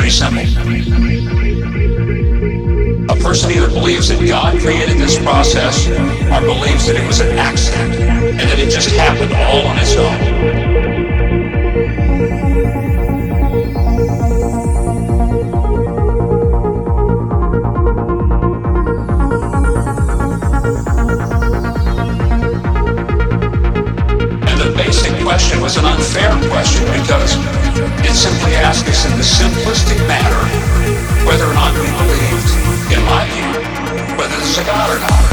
pretty simple. A person either believes that God created this process or believes that it was an accident and that it just happened all on its own. Question was an unfair question because it simply asked us in the simplistic manner whether or not we believed, in my view, whether there's a God or not.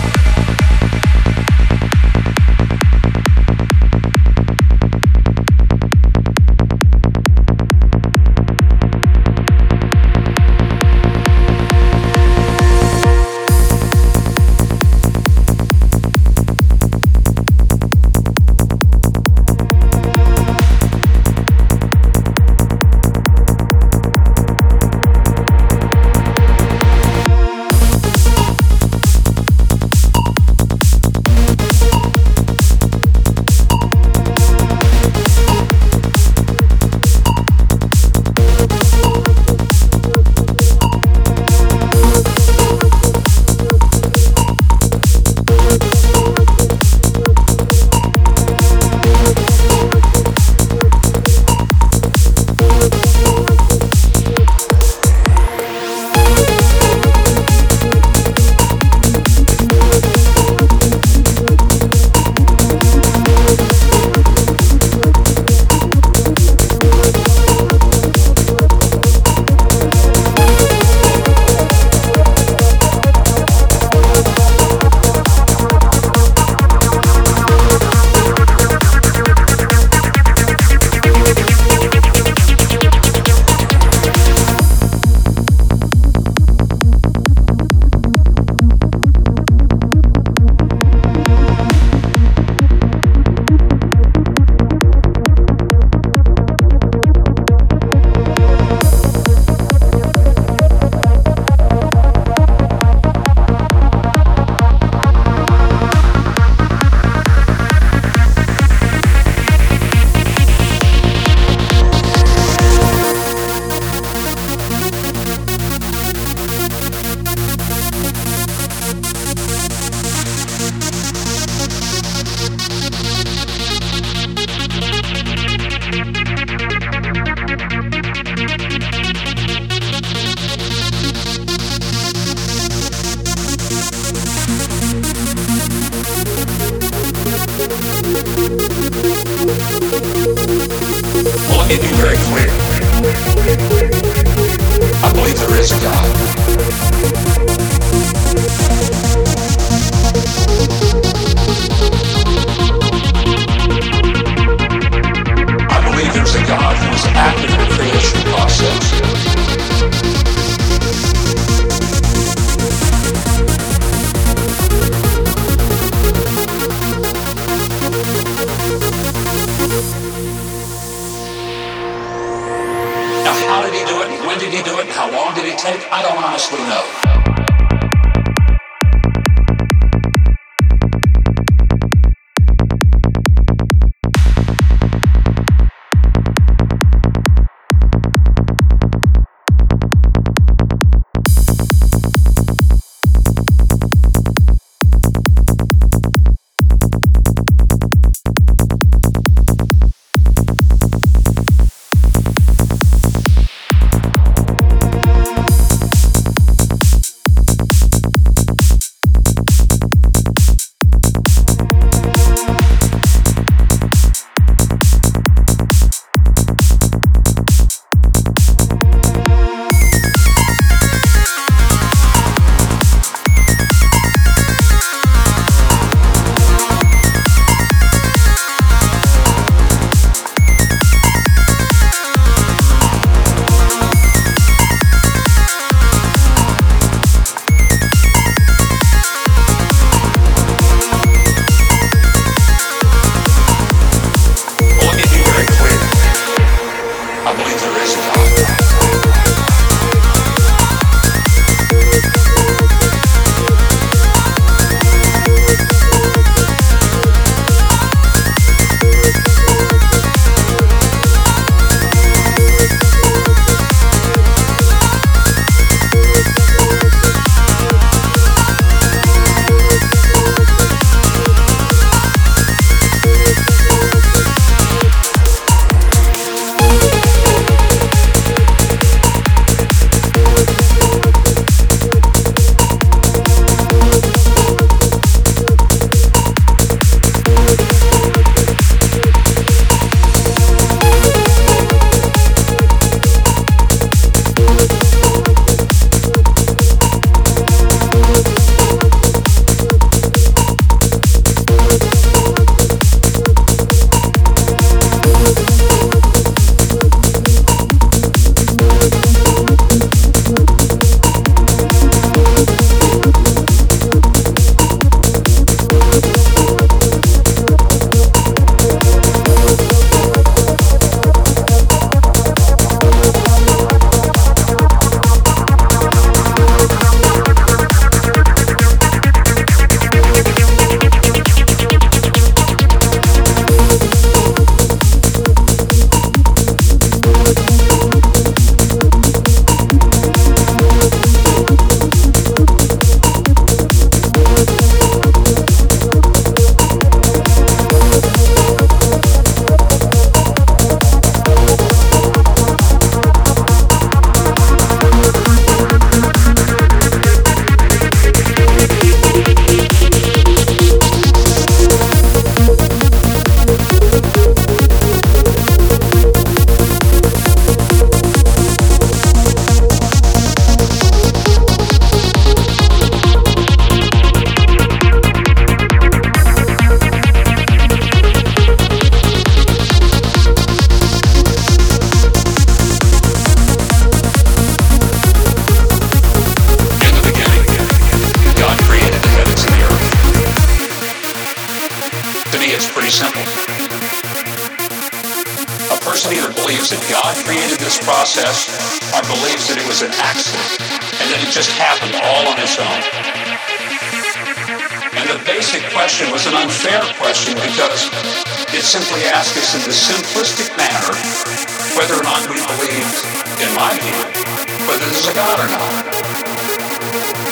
Well, let me be very clear. I believe there is a God. I believe there's a God who is active in the creation process. Now, how did he do it? When did he do it? How long did it take? I don't honestly know. To me, it's pretty simple. A person either believes that God created this process or believes that it was an accident and that it just happened all on its own. And the basic question was an unfair question because it simply asked us in the simplistic manner whether or not we believed, in my view, whether there's a God or not.